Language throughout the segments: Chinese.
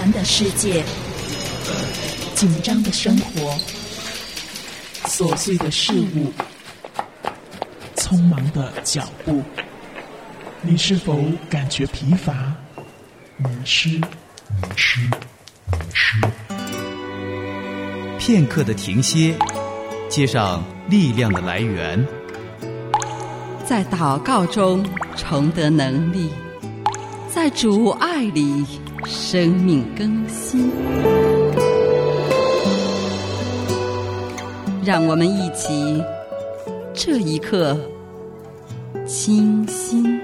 繁的世界，紧张的生活，琐碎的事物，匆忙的脚步，你是否感觉疲乏、迷失？ 片刻的停歇，接上力量的来源， 在祷告中重得能力，在主爱里生命更新。让我们一起这一刻清心。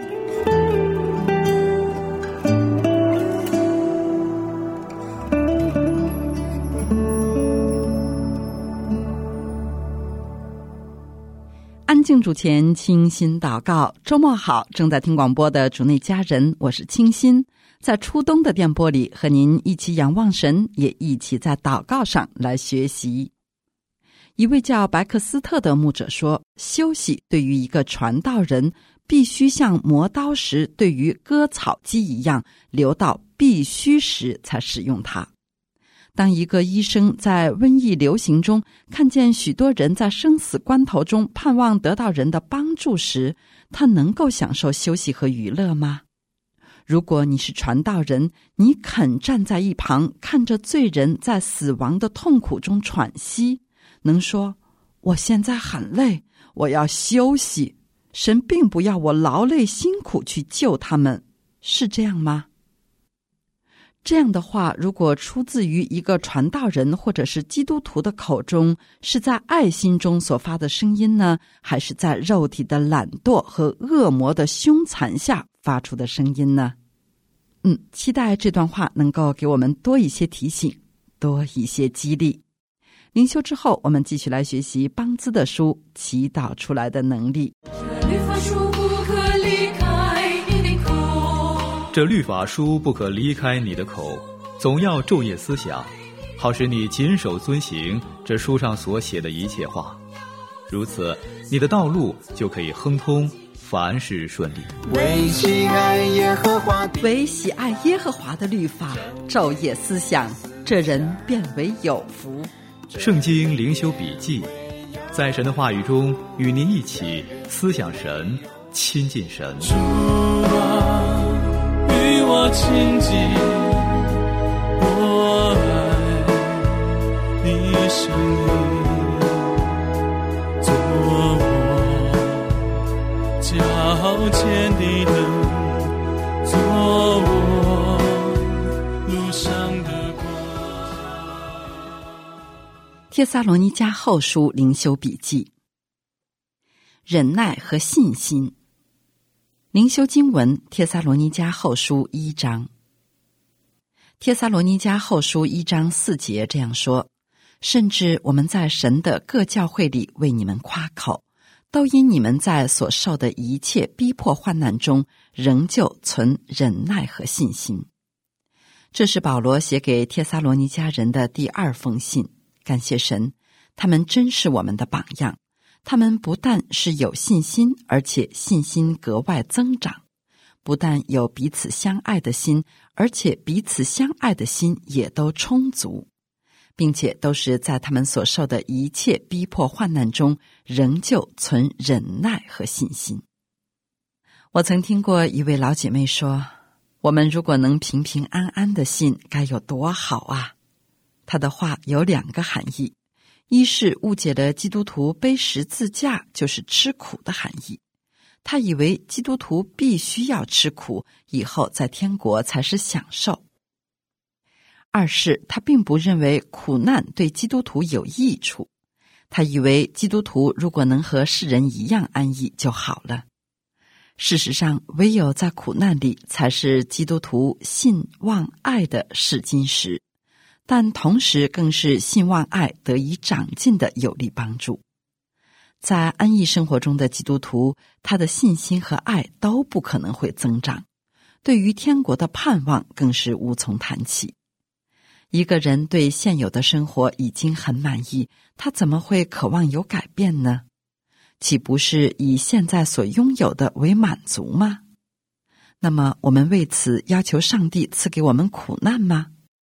安静主前，清心祷告。周末好，正在听广播的主内家人，我是清心，在初冬的电波里和您一起仰望神，也一起在祷告上来学习。一位叫白克斯特的牧者说，休息对于一个传道人必须像磨刀石对于割草机一样，留到必须时才使用它。当一个医生在瘟疫流行中看见许多人在生死关头中盼望得到人的帮助时，他能够享受休息和娱乐吗？如果你是传道人，你肯站在一旁看着罪人在死亡的痛苦中喘息，能说我现在很累，我要休息，神并不要我劳累辛苦去救他们，是这样吗？这样的话，如果出自于一个传道人或者是基督徒的口中，是在爱心中所发的声音呢，还是在肉体的懒惰和恶魔的凶残下发出的声音呢？期待这段话能够给我们多一些提醒，多一些激励。灵修之后，我们继续来学习邦兹的书《祈祷出来的能力》。 这律法书不可离开你的口，总要昼夜思想，好使你谨守遵行这书上所写的一切话。如此，你的道路就可以亨通，凡事顺利。 为喜爱耶和华的律法，昼夜思想，这人便为有福。 圣经灵修笔记，在神的话语中与您一起思想神，亲近神。 主啊，与我亲近，我爱你生命，做我脚前的灯，做我路上的光。 帖撒罗尼迦后书灵修笔记，忍耐和信心。灵修经文，帖撒罗尼迦后书1章。帖撒罗尼迦后书1章4节这样说，甚至我们在神的各教会里为你们夸口，都因你们在所受的一切逼迫患难中，仍旧存忍耐和信心。这是保罗写给帖撒罗尼迦人的第2封信。感谢神，他们真是我们的榜样。他们不但是有信心，而且信心格外增长；不但有彼此相爱的心，而且彼此相爱的心也都充足，并且都是在他们所受的一切逼迫患难中，仍旧存忍耐和信心。我曾听过一位老姐妹说，我们如果能平平安安的信，该有多好啊！她的话有2个含义。一是误解了基督徒背十字架就是吃苦的含义，他以为基督徒必须要吃苦，以后在天国才是享受。二是他并不认为苦难对基督徒有益处，他以为基督徒如果能和世人一样安逸就好了。事实上，唯有在苦难里才是基督徒信望爱的试金石，但同时更是信望爱得以长进的有力帮助。在安逸生活中的基督徒，他的信心和爱都不可能会增长，对于天国的盼望更是无从谈起。一个人对现有的生活已经很满意，他怎么会渴望有改变呢？岂不是以现在所拥有的为满足吗？那么我们为此要求上帝赐给我们苦难吗？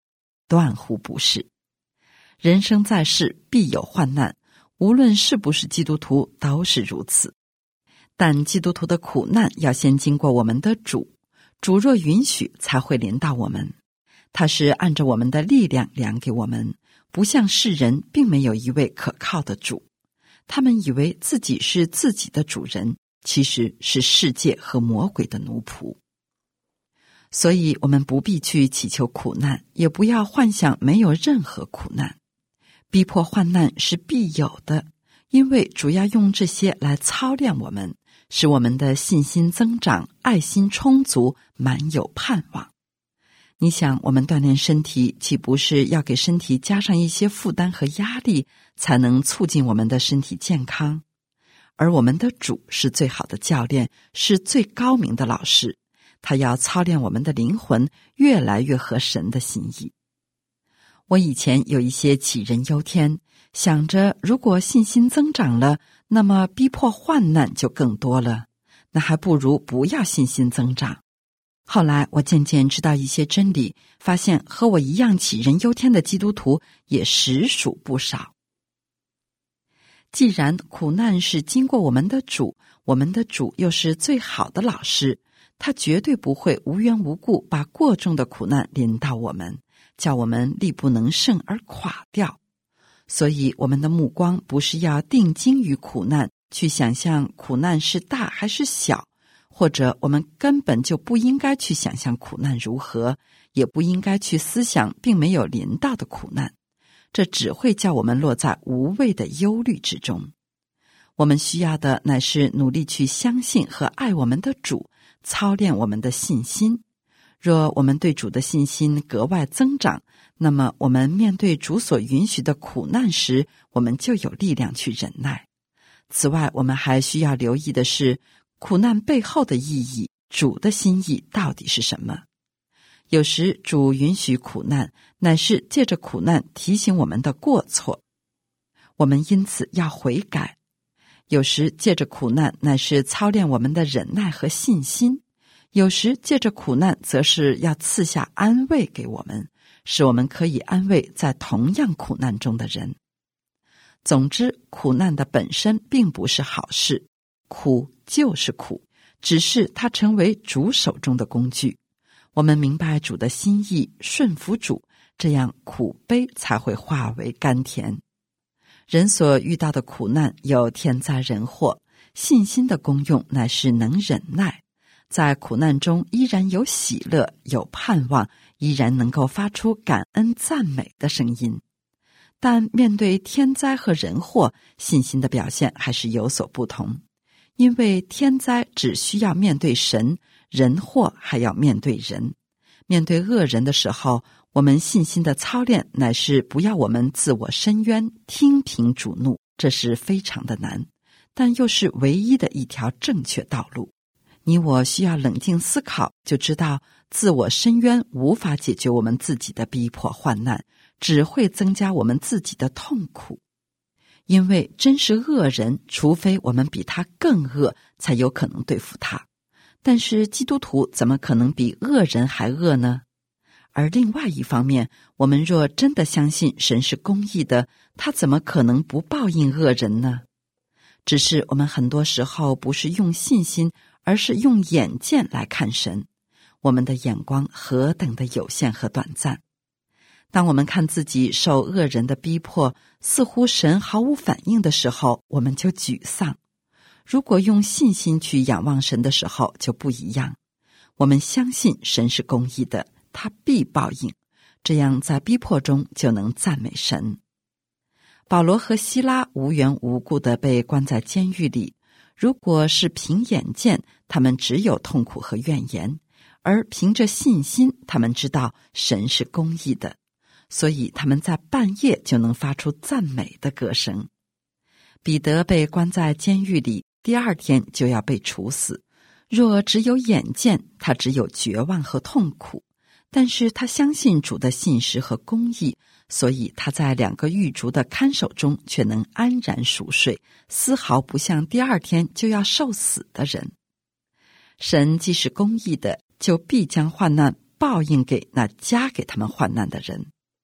断乎不是。人生在世，必有患难，无论是不是基督徒都是如此。但基督徒的苦难要先经过我们的主，主若允许才会临到我们。他是按着我们的力量量给我们，不像世人并没有一位可靠的主。他们以为自己是自己的主人，其实是世界和魔鬼的奴仆。所以我们不必去祈求苦难，也不要幻想没有任何苦难。逼迫患难是必有的，因为主要用这些来操练我们，使我们的信心增长，爱心充足，满有盼望。你想，我们锻炼身体，岂不是要给身体加上一些负担和压力，才能促进我们的身体健康？而我们的主是最好的教练，是最高明的老师，他要操练我们的灵魂，越来越合神的心意。我以前有一些杞人忧天，想着如果信心增长了，那么逼迫患难就更多了，那还不如不要信心增长。后来我渐渐知道一些真理，发现和我一样杞人忧天的基督徒也实属不少。既然苦难是经过我们的主，我们的主又是最好的老师，他绝对不会无缘无故把过重的苦难临到我们，叫我们力不能胜而垮掉。所以我们的目光不是要定睛于苦难，去想象苦难是大还是小，或者我们根本就不应该去想象苦难如何，也不应该去思想并没有临到的苦难，这只会叫我们落在无谓的忧虑之中。我们需要的乃是努力去相信和爱我们的主，操练我们的信心。若我们对主的信心格外增长，那么我们面对主所允许的苦难时，我们就有力量去忍耐。此外，我们还需要留意的是，苦难背后的意义，主的心意到底是什么？有时主允许苦难，乃是借着苦难提醒我们的过错，我们因此要悔改。有时借着苦难，乃是操练我们的忍耐和信心；有时借着苦难，则是要赐下安慰给我们，使我们可以安慰在同样苦难中的人。总之，苦难的本身并不是好事，苦就是苦，只是它成为主手中的工具。我们明白主的心意，顺服主，这样苦悲才会化为甘甜。人所遇到的苦难有天灾人祸，信心的功用乃是能忍耐，在苦难中依然有喜乐，有盼望，依然能够发出感恩赞美的声音。但面对天灾和人祸，信心的表现还是有所不同，因为天灾只需要面对神，人祸还要面对人。面对恶人的时候，我们信心的操练乃是不要我们自我伸冤，听凭主怒，这是非常的难，但又是唯一的一条正确道路。你我需要冷静思考，就知道自我伸冤无法解决我们自己的逼迫患难，只会增加我们自己的痛苦。因为真是恶人，除非我们比他更恶，才有可能对付他。但是基督徒怎么可能比恶人还恶呢？而另外一方面，我们若真的相信神是公义的，他怎么可能不报应恶人呢？只是我们很多时候不是用信心，而是用眼见来看神，我们的眼光何等的有限和短暂。当我们看自己受恶人的逼迫，似乎神毫无反应的时候，我们就沮丧。如果用信心去仰望神的时候就不一样，我们相信神是公义的，他必报应，这样在逼迫中就能赞美神。保罗和希拉无缘无故地被关在监狱里，如果是凭眼见，他们只有痛苦和怨言，而凭着信心，他们知道神是公义的，所以他们在半夜就能发出赞美的歌声。彼得被关在监狱里，第二天就要被处死。若只有眼见，他只有绝望和痛苦，但是他相信主的信实和公义，所以他在2个狱卒的看守中却能安然熟睡，丝毫不像第二天就要受死的人。神既是公义的，就必将患难报应给那加给他们患难的人。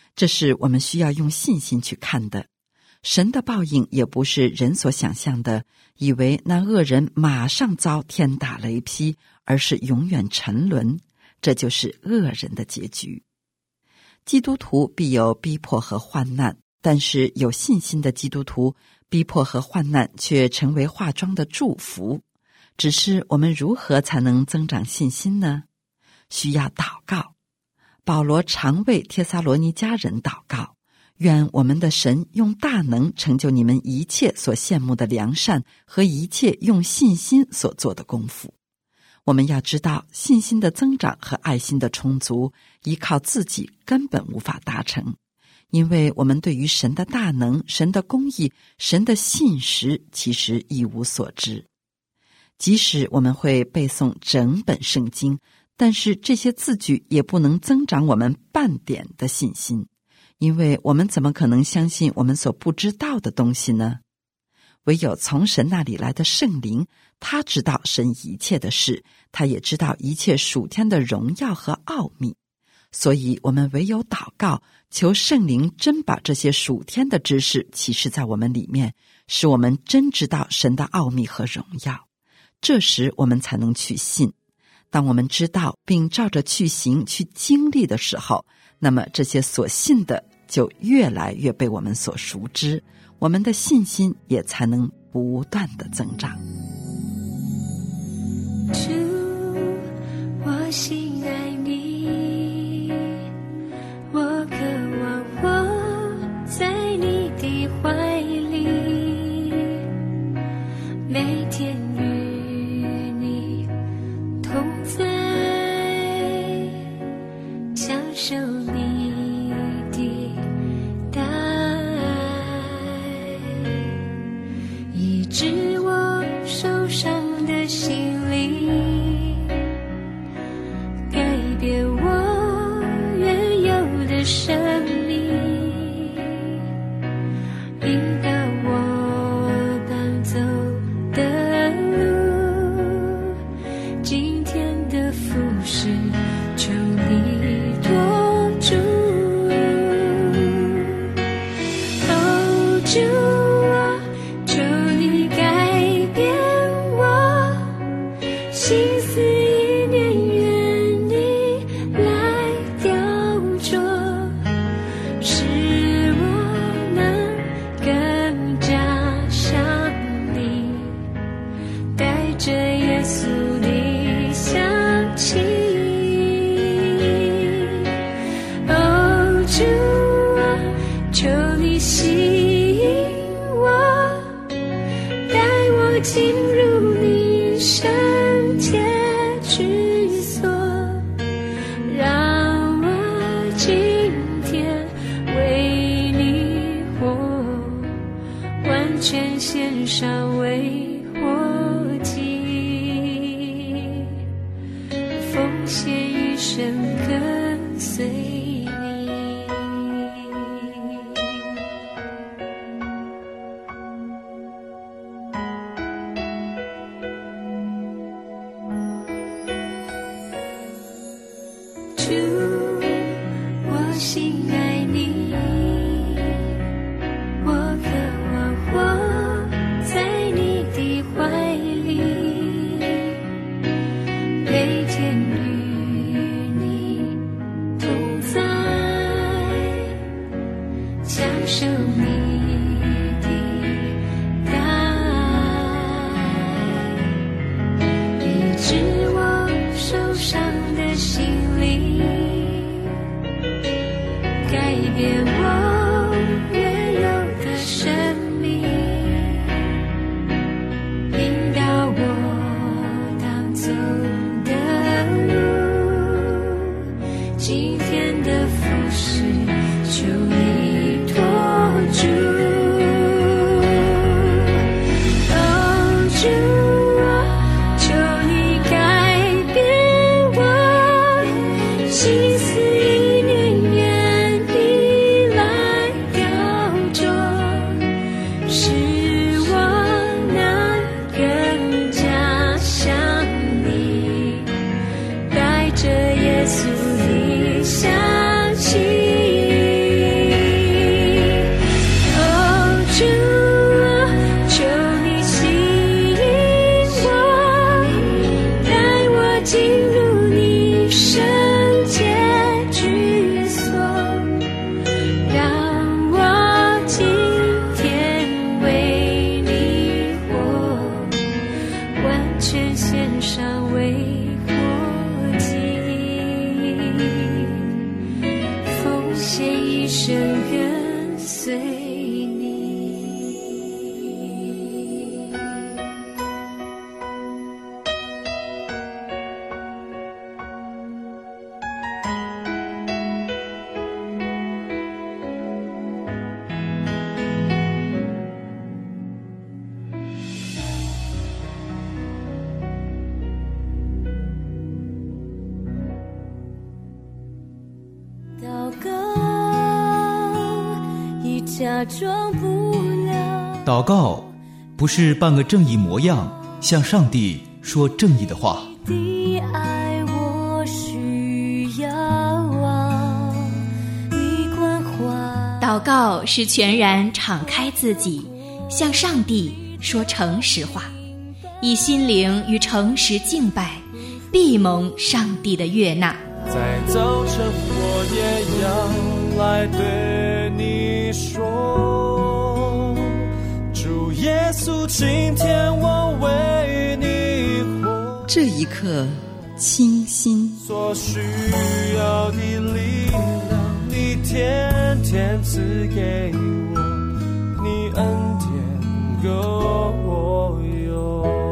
这是我们需要用信心去看的。神的报应也不是人所想象的，以为那恶人马上遭天打雷劈，而是永远沉沦，这就是恶人的结局。基督徒必有逼迫和患难，但是有信心的基督徒，逼迫和患难却成为化妆的祝福。只是我们如何才能增长信心呢？需要祷告。保罗常为帖撒罗尼迦人祷告，愿我们的神用大能成就你们一切所羡慕的良善和一切用信心所做的功夫。我们要知道，信心的增长和爱心的充足，依靠自己根本无法达成，因为我们对于神的大能、神的公义、神的信实其实一无所知。即使我们会背诵整本圣经，但是这些字句也不能增长我们半点的信心，因为我们怎么可能相信我们所不知道的东西呢？唯有从神那里来的圣灵，他知道神一切的事，他也知道一切属天的荣耀和奥秘。所以我们唯有祷告，求圣灵真把这些属天的知识启示在我们里面，使我们真知道神的奥秘和荣耀。这时我们才能去信。当我们知道并照着去行去经历的时候，那么这些所信的就越来越被我们所熟知，我们的信心也才能不断的增长。 主，我心爱你，我渴望我在你的怀里，每天与你同在，享受你的大爱，医治我受伤的心灵，改变我原有的生命，引导我当走的路，今天的服侍求你多主。哦，主啊，求你改变我心思意念，愿你来雕琢，使我能更加像你，带着耶稣的香气。哦，主啊，求你吸引我，带我进入你圣洁居所，让我今天为你活，完全献上为活祭，奉献一生跟随你。主，我心爱你，我渴望活在你的怀里，每天与你同在，享受你的大爱，医治我受伤的心灵，改变我原有的生命，引导我当走的路，今天的服侍求你托住。哦，主啊，求你改变我心思意念，愿你来雕琢，使我能更加像你，带着耶稣的香气。 假装不了。 祷告不是扮个正义模样，向上帝说正义的话。 你的爱我需要啊，你关怀。 祷告是全然敞开自己，向上帝说诚实话，以心灵与诚实敬拜，必蒙上帝的悦纳。 在早晨我也要来对你说，主耶稣，今天我为你活。 这一刻清新， 所需要的力量你天天赐给我，你恩典够我用。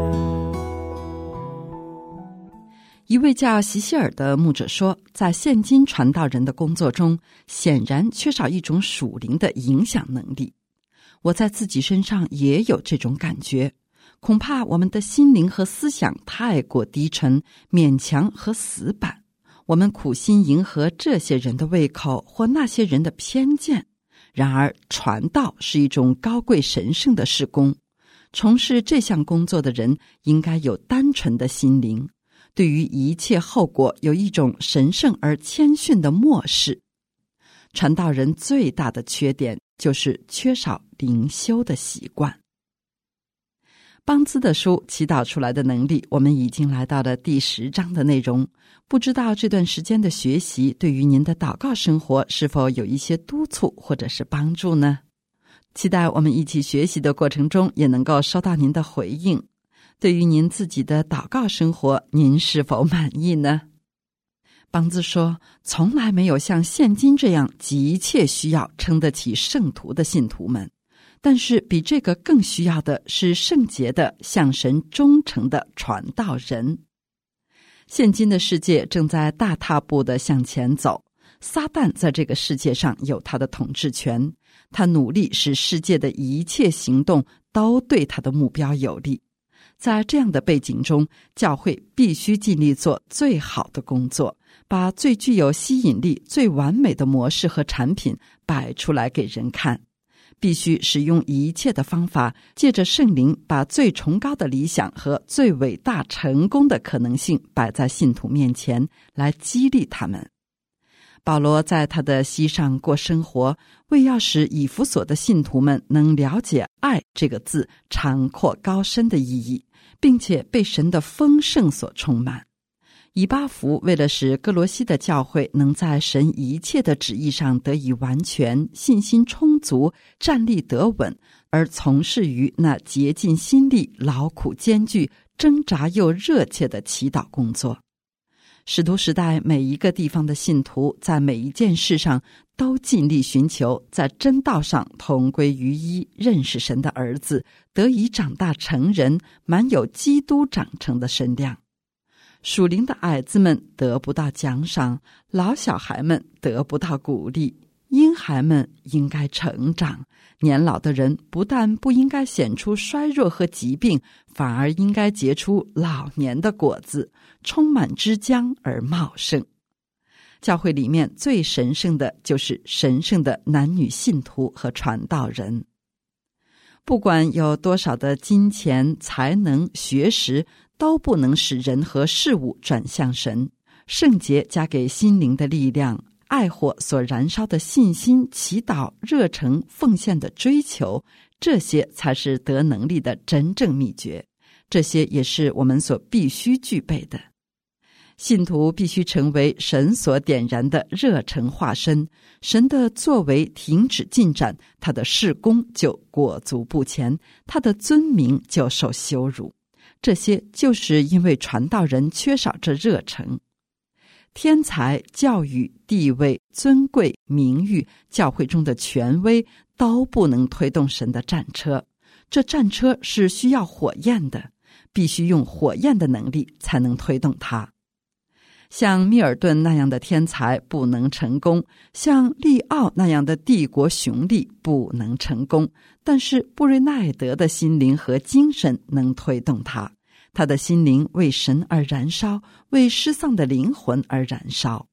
一位叫席希尔的牧者说，在现今传道人的工作中，显然缺少一种属灵的影响能力。我在自己身上也有这种感觉，恐怕我们的心灵和思想太过低沉、勉强和死板，我们苦心迎合这些人的胃口或那些人的偏见。然而，传道是一种高贵神圣的事工，从事这项工作的人应该有单纯的心灵，对于一切后果有一种神圣而谦逊的漠视。传道人最大的缺点就是缺少灵修的习惯。邦兹的书祈祷出来的能力，我们已经来到了第10章的内容。不知道这段时间的学习对于您的祷告生活是否有一些督促或者是帮助呢？期待我们一起学习的过程中也能够收到您的回应。对于您自己的祷告生活，您是否满意呢？邦兹说，从来没有像现今这样急切需要称得起圣徒的信徒们，但是比这个更需要的是圣洁的向神忠诚的传道人。现今的世界正在大踏步地向前走，撒旦在这个世界上有他的统治权，他努力使世界的一切行动都对他的目标有利。在这样的背景中，教会必须尽力做最好的工作，把最具有吸引力、最完美的模式和产品摆出来给人看。必须使用一切的方法，借着圣灵把最崇高的理想和最伟大成功的可能性摆在信徒面前，来激励他们。保罗在他的膝上过生活，为要使以弗所的信徒们能了解爱这个字长阔高深的意义，并且被神的丰盛所充满。以巴弗为了使哥罗西的教会能在神一切的旨意上得以完全，信心充足，站立得稳，而从事于那竭尽心力、劳苦艰巨、挣扎又热切的祈祷工作。使徒时代每一个地方的信徒在每一件事上都尽力寻求在真道上同归于一，认识神的儿子，得以长大成人，满有基督长成的身量。属灵的矮子们得不到奖赏，老小孩们得不到鼓励，婴孩们应该成长，年老的人不但不应该显出衰弱和疾病，反而应该结出老年的果子，充满汁浆而茂盛。教会里面最神圣的就是神圣的男女信徒和传道人。不管有多少的金钱、才能、学识，都不能使人和事物转向神。圣洁加给心灵的力量，爱火所燃烧的信心、祈祷、热诚、奉献的追求，这些才是得能力的真正秘诀。这些也是我们所必须具备的。信徒必须成为神所点燃的热诚化身，神的作为停止进展，他的事工就裹足不前，他的尊名就受羞辱。这些就是因为传道人缺少这热诚。天才、教育、地位、尊贵、名誉、教会中的权威都不能推动神的战车，这战车是需要火焰的，必须用火焰的能力才能推动它。像密尔顿那样的天才不能成功，像利奥那样的帝国雄力不能成功，但是布瑞奈德的心灵和精神能推动他，他的心灵为神而燃烧，为失丧的灵魂而燃烧。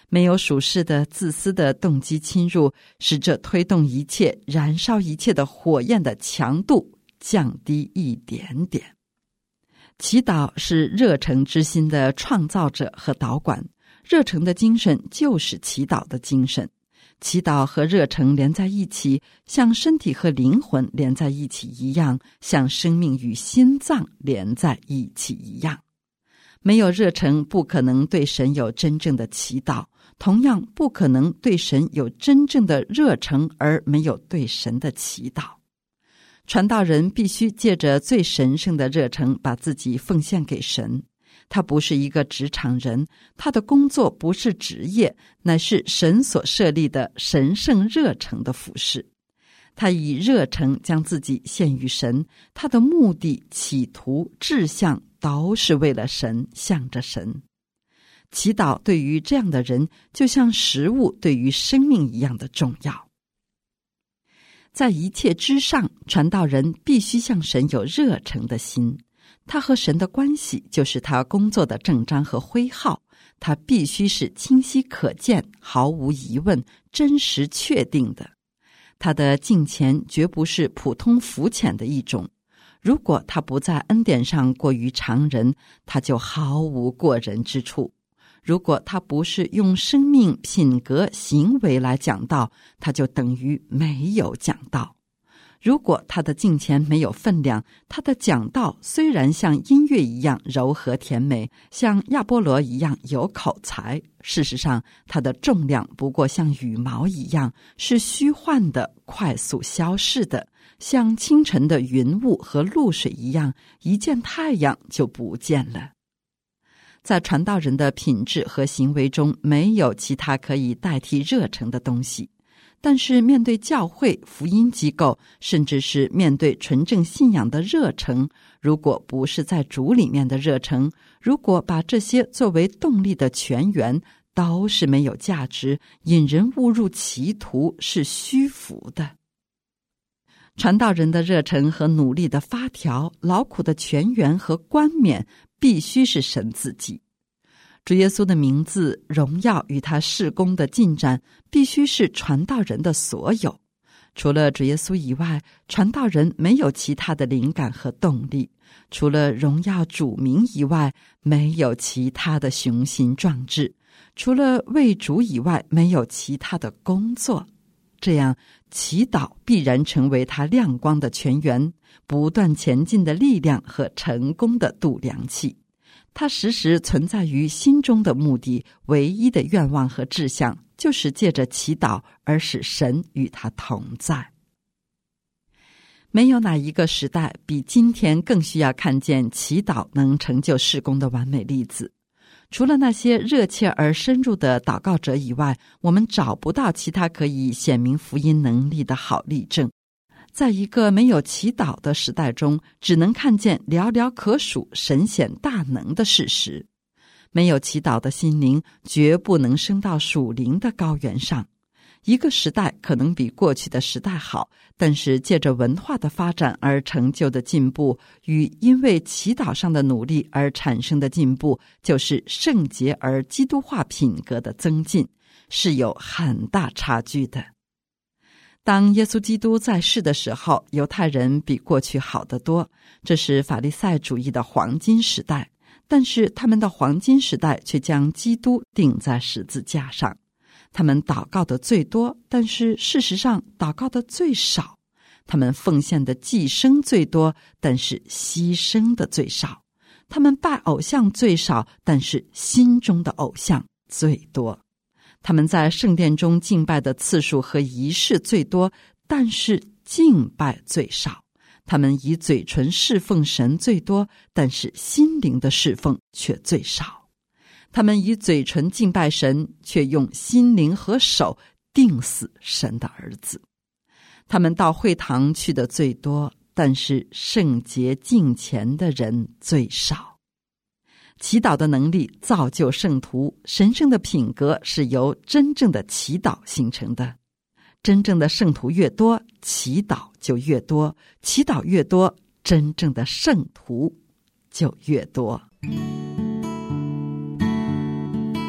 没有属世的自私的动机侵入，使这推动一切燃烧一切的火焰的强度降低一点点。祈祷是热诚之心的创造者和导管，热诚的精神就是祈祷的精神。祈祷和热诚连在一起，像身体和灵魂连在一起一样，像生命与心脏连在一起一样。没有热诚，不可能对神有真正的祈祷，同样不可能对神有真正的热诚而没有对神的祈祷。传道人必须借着最神圣的热诚把自己奉献给神。他不是一个职场人，他的工作不是职业，乃是神所设立的神圣热诚的服事。他以热诚将自己献于神，他的目的、企图、志向都是为了神，向着神。祈祷对于这样的人，就像食物对于生命一样的重要。在一切之上，传道人必须向神有热诚的心。他和神的关系就是他工作的正章和徽号，他必须是清晰可见、毫无疑问、真实确定的。他的敬虔绝不是普通肤浅的一种，如果他不在恩典上过于常人，他就毫无过人之处。如果他不是用生命、品格、行为来讲道，他就等于没有讲道。如果他的敬虔没有分量，他的讲道虽然像音乐一样柔和甜美，像亚波罗一样有口才，事实上他的重量不过像羽毛一样，是虚幻的、快速消逝的，像清晨的云雾和露水一样，一见太阳就不见了。在传道人的品质和行为中，没有其他可以代替热诚的东西。但是面对教会、福音机构，甚至是面对纯正信仰的热诚，如果不是在主里面的热诚，如果把这些作为动力的泉源，都是没有价值，引人误入歧途，是虚浮的。传道人的热诚和努力的发条，劳苦的泉源和冠冕，必须是神自己。主耶稣的名字、荣耀与他事工的进展，必须是传道人的所有。除了主耶稣以外，传道人没有其他的灵感和动力。除了荣耀主名以外，没有其他的雄心壮志。除了为主以外，没有其他的工作。这样，祈祷必然成为他亮光的泉源，不断前进的力量和成功的度量器。他时时存在于心中的目的，唯一的愿望和志向，就是借着祈祷而使神与他同在。没有哪一个时代比今天更需要看见祈祷能成就事工的完美例子。除了那些热切而深入的祷告者以外，我们找不到其他可以显明福音能力的好例证。在一个没有祈祷的时代中，只能看见寥寥可数神显大能的事实。没有祈祷的心灵绝不能升到属灵的高原上。一个时代可能比过去的时代好，但是借着文化的发展而成就的进步，与因为祈祷上的努力而产生的进步，就是圣洁而基督化品格的增进，是有很大差距的。当耶稣基督在世的时候，犹太人比过去好得多，这是法利赛主义的黄金时代，但是他们的黄金时代却将基督钉在十字架上。他们祷告的最多，但是事实上祷告的最少。他们奉献的祭牲最多，但是牺牲的最少。他们拜偶像最少，但是心中的偶像最多。他们在圣殿中敬拜的次数和仪式最多，但是敬拜最少。他们以嘴唇侍奉神最多，但是心灵的侍奉却最少。他们以嘴唇敬拜神，却用心灵和手钉死神的儿子。他们到会堂去的最多，但是圣洁敬虔的人最少。祈祷的能力造就圣徒，神圣的品格是由真正的祈祷形成的。真正的圣徒越多，祈祷就越多，祈祷越多，真正的圣徒就越多。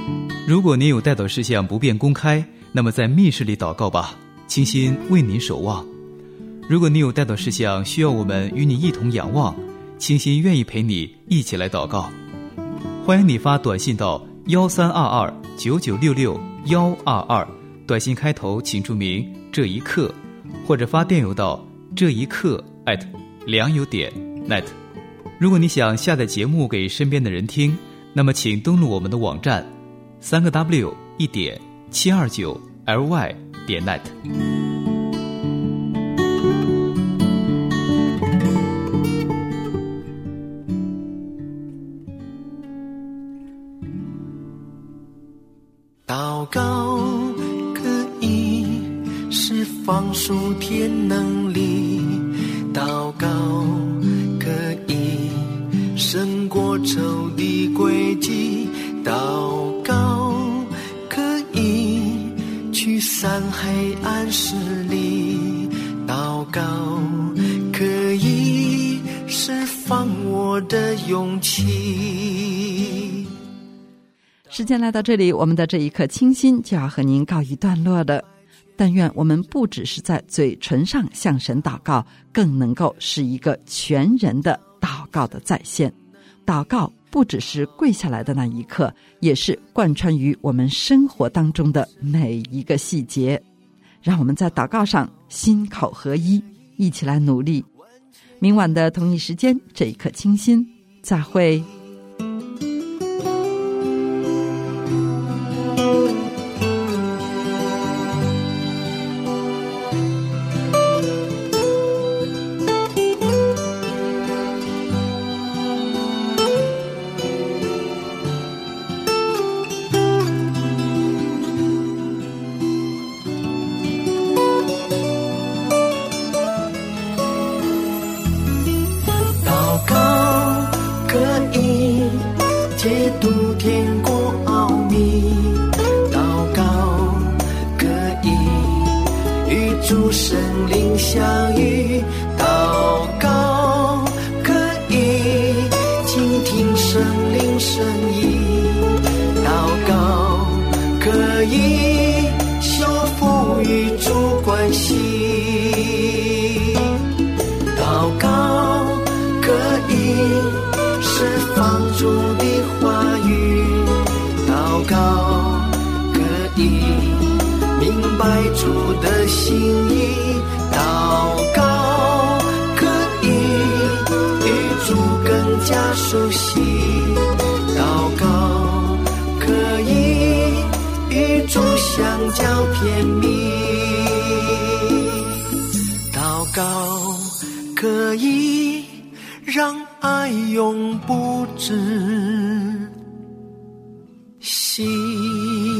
如果您有代祷事项不便公开，那么在密室里祷告吧，倾心为您守望。如果你有代祷事项需要我们与你一同仰望，倾心愿意陪你一起来祷告。欢迎你发短信到132299662122，短信开头请注明这一刻，或者发电邮到这一刻@良友.net。如果你想下载节目给身边的人听，那么请登录我们的网站3w1.729ly.net。 祷告可以释放属天能力，祷告可以胜过仇敌诡计，祷告可以驱散黑暗势力，祷告可以释放我的勇气。 时间来到这里，我们的这一刻倾心就要和您告一段落了。但愿我们不只是在嘴唇上向神祷告，更能够是一个全人的祷告的再现。祷告不只是跪下来的那一刻，也是贯穿于我们生活当中的每一个细节。让我们在祷告上心口合一，一起来努力。明晚的同一时间，这一刻倾心，再会。 解读天国奥秘，祷告可以与主圣灵相遇，祷告可以倾听圣灵声音，祷告可以修复与主关系，祷告可以释放主的话语，祷告可以明白主的心意，祷告可以与主更加熟悉，祷告可以与主相交甜蜜，祷告可以让爱永不止息。